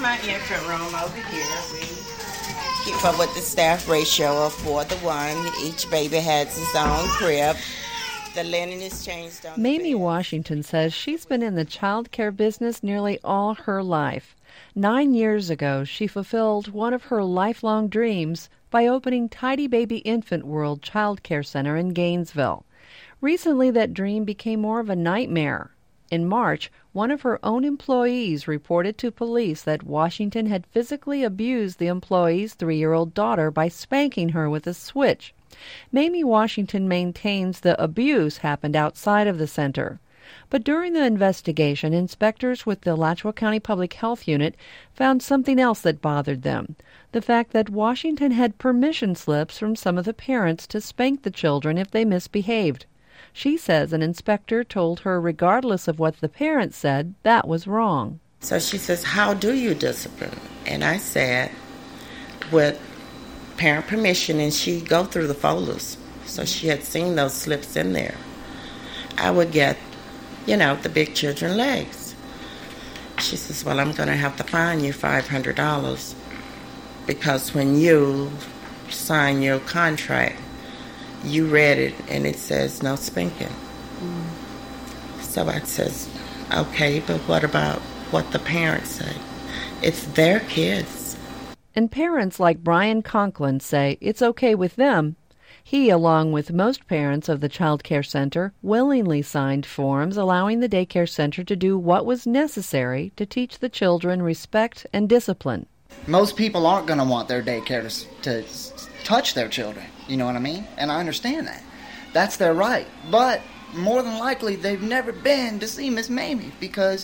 my infant room over here. We keep up with the staff ratio of 4-1. Each baby has his own crib. The linen is changed on Mamie Washington says she's been in the child care business nearly all her life. 9 years ago, she fulfilled one of her lifelong dreams by opening Tidy Baby Infant World Child Care Center in Gainesville. Recently, that dream became more of a nightmare. In March, one of her own employees reported to police that Washington had physically abused the employee's 3-year-old daughter by spanking her with a switch. Mamie Washington maintains the abuse happened outside of the center. But during the investigation, inspectors with the Alachua County Public Health Unit found something else that bothered them: the fact that Washington had permission slips from some of the parents to spank the children if they misbehaved. She says an inspector told her, regardless of what the parents said, that was wrong. So she says, "How do you discipline?" And I said, with parent permission, and she'd go through the folders. So she had seen those slips in there. I would get, the big children legs. She says, "Well, I'm going to have to fine you $500 because when you sign your contract, you read it and it says no spanking." So I says, "Okay, but what about what the parents say? It's their kids." And parents like Brian Conklin say it's okay with them. He, along with most parents of the Child Care Center, willingly signed forms allowing the daycare center to do what was necessary to teach the children respect and discipline. Most people aren't going to want their daycare to touch their children, you know what I mean? And I understand that. That's their right. But more than likely, they've never been to see Miss Mamie because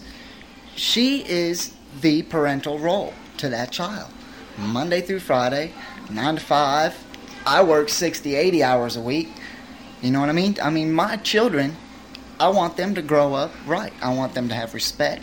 she is the parental role to that child. Monday through Friday, 9 to 5. I work 60, 80 hours a week. You know what I mean? I mean, my children, I want them to grow up right. I want them to have respect.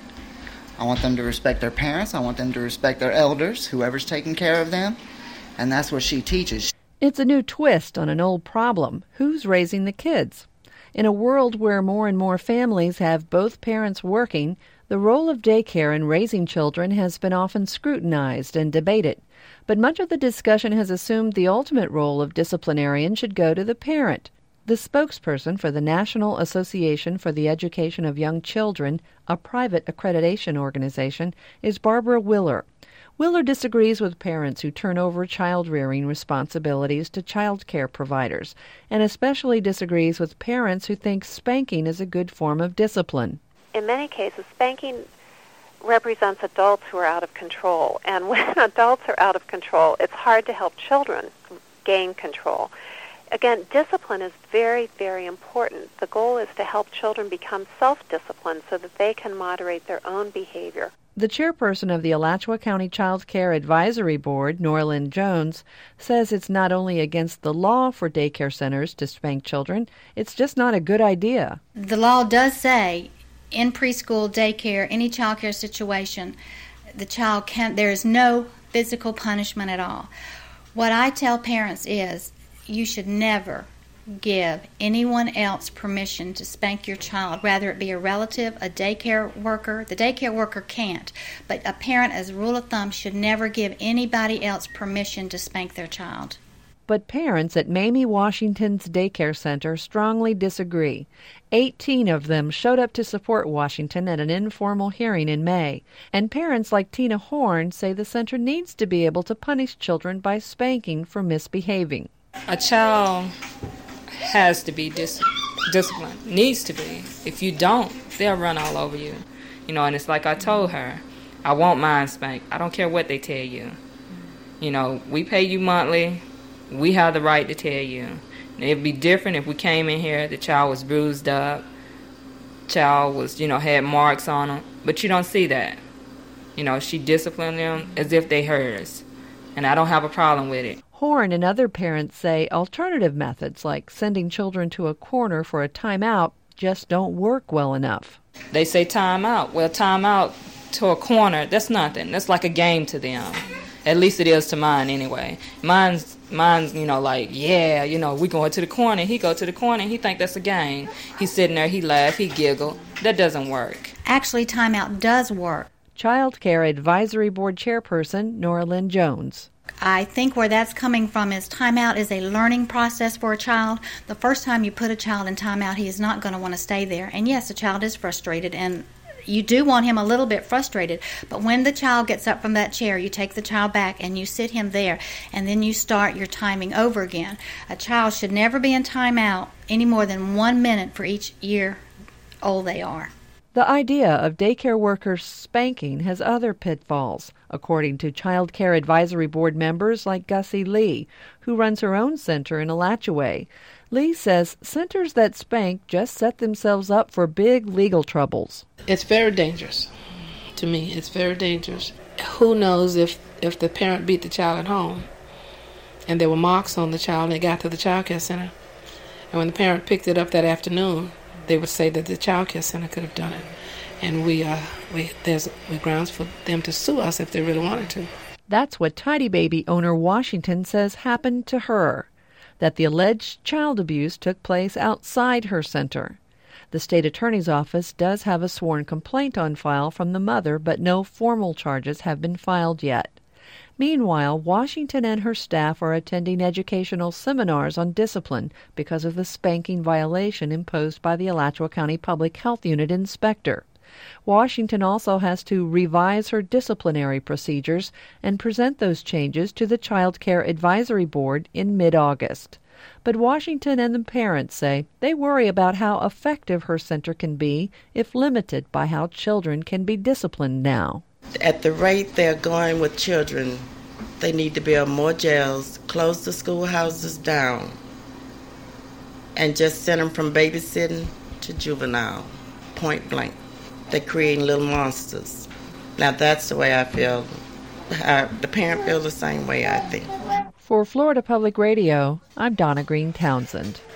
I want them to respect their parents. I want them to respect their elders, whoever's taking care of them. And that's what she teaches. It's a new twist on an old problem. Who's raising the kids? In a world where more and more families have both parents working, the role of daycare in raising children has been often scrutinized and debated. But much of the discussion has assumed the ultimate role of disciplinarian should go to the parent. The spokesperson for the National Association for the Education of Young Children, a private accreditation organization, is Barbara Willer. Willer disagrees with parents who turn over child-rearing responsibilities to child care providers, and especially disagrees with parents who think spanking is a good form of discipline. In many cases, spanking represents adults who are out of control. And when adults are out of control, it's hard to help children gain control. Again, discipline is very, very important. The goal is to help children become self-disciplined so that they can moderate their own behavior. The chairperson of the Alachua County Child Care Advisory Board, Norlyn Jones, says it's not only against the law for daycare centers to spank children, it's just not a good idea. The law does say in preschool, daycare, any child care situation, the child there is no physical punishment at all. What I tell parents is you should never give anyone else permission to spank your child, whether it be a relative, a daycare worker. The daycare worker can't, but a parent, as a rule of thumb, should never give anybody else permission to spank their child. But parents at Mamie Washington's daycare center strongly disagree. 18 of them showed up to support Washington at an informal hearing in May. And parents like Tina Horn say the center needs to be able to punish children by spanking for misbehaving. A child has to be disciplined, needs to be. If you don't, they'll run all over you. And it's like I told her, I want mine spanked. I don't care what they tell you. We pay you monthly. We have the right to tell you. It'd be different if we came in here, the child was bruised up, child was, had marks on them. But you don't see that. She disciplined them as if they hers. And I don't have a problem with it. Horn and other parents say alternative methods like sending children to a corner for a timeout just don't work well enough. They say timeout. Well, timeout to a corner, that's nothing. That's like a game to them. At least it is to mine anyway. Mine's like, yeah, we going to the corner. He go to the corner. He think that's a game. He's sitting there. He laugh. He giggle. That doesn't work. Actually, timeout does work. Child Care Advisory Board Chairperson Nora Lynn Jones. I think where that's coming from is timeout is a learning process for a child. The first time you put a child in timeout, he is not going to want to stay there. And yes, the child is frustrated, and you do want him a little bit frustrated. But when the child gets up from that chair, you take the child back and you sit him there, and then you start your timing over again. A child should never be in timeout any more than 1 minute for each year old they are. The idea of daycare workers spanking has other pitfalls, according to Child Care Advisory Board members like Gussie Lee, who runs her own center in Alachua. Lee says centers that spank just set themselves up for big legal troubles. It's very dangerous. To me, it's very dangerous. Who knows if the parent beat the child at home and there were marks on the child and it got to the child care center, and when the parent picked it up that afternoon, they would say that the child care center could have done it. And there's grounds for them to sue us if they really wanted to. That's what Tidy Baby owner Washington says happened to her, that the alleged child abuse took place outside her center. The state attorney's office does have a sworn complaint on file from the mother, but no formal charges have been filed yet. Meanwhile, Washington and her staff are attending educational seminars on discipline because of the spanking violation imposed by the Alachua County Public Health Unit inspector. Washington also has to revise her disciplinary procedures and present those changes to the Child Care Advisory Board in mid-August. But Washington and the parents say they worry about how effective her center can be if limited by how children can be disciplined now. At the rate they're going with children, they need to build more jails, close the schoolhouses down, and just send them from babysitting to juvenile, point blank. They're creating little monsters. Now that's the way I feel. The parent feels the same way, I think. For Florida Public Radio, I'm Donna Green Townsend.